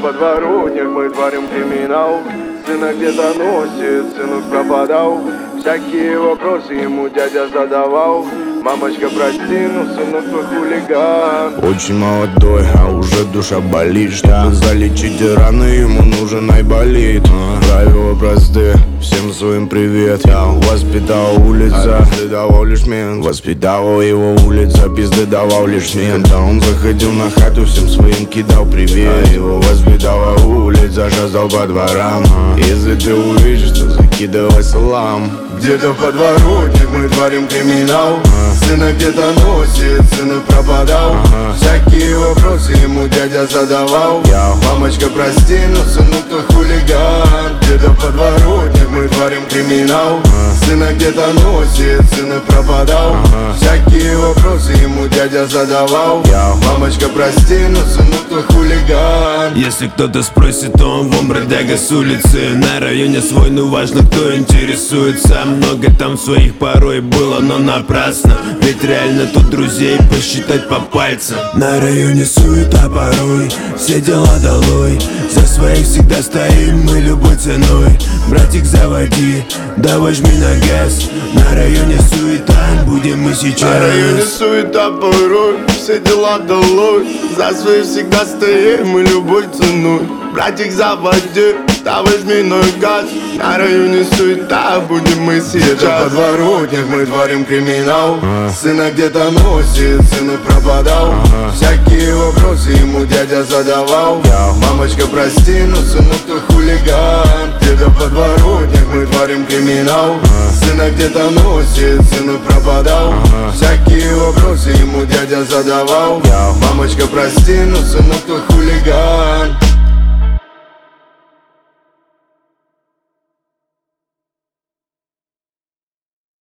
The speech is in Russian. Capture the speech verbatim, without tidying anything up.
подворотнях мы творим криминал. Сына где-то носит, сынок пропадал. Всякие вопросы ему дядя задавал. Мамочка, прости, но сынок твой хулиган. Очень молодой, а уже душа болит. Чтобы залечить раны, ему нужен айболит. Правила простые, всем своим привет. Я воспитал улица, пизды давал лишь мент. Воспитала его улица, пизды давал лишь мент. Когда он заходил на хату, всем своим кидал привет. Его воспитала улица, шастал по дворам. Если ты увидишь, то закидывай салам. Где-то в подворотнях мы творим криминал. Сына где-то носит, сынок пропадал. Всякие вопросы ему дядя задавал. Мамочка, прости, но сынок твой хулиган. Где-то в подворотнях мы творим криминал. Сына где-то носит, сынок пропадал. Всякие вопросы ему дядя задавал. Мамочка, прости, но сынок твой хулиган. Если кто-то спросит, то он вон бродяга с улицы. На районе свой, ну важно, кто интересуется. Много там своих порой было, но напрасно. Ведь реально тут друзей посчитать по пальцам. На районе суета порой, все дела долой. За своих всегда стоим мы любой ценой. Братик, заводи, да возьми на газ. На районе суета, будем мы сейчас. На районе суета порой, все дела долой. За своих всегда стоим мы любой ценой. Братик, заводи, да возьми на газ. На районе суета, будем мы сейчас. Где-то в подворотнях мы творим криминал. Сына где-то носит, сынок пропадал. Всякие вопросы ему дядя задавал. Мамочка, прости, но сынок твой хулиган. Где-то в подворотнях мы творим криминал. Сына где-то носит, сынок пропадал. Всякие вопросы ему дядя задавал. Мамочка, прости, но сынок твой хулиган.